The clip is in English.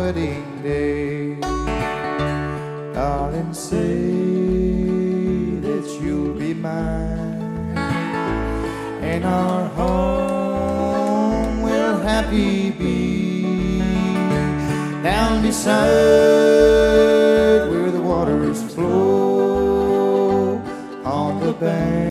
wedding day. Darling, say that you'll be mine, and our home will happy be down beside where the waters flow on the bank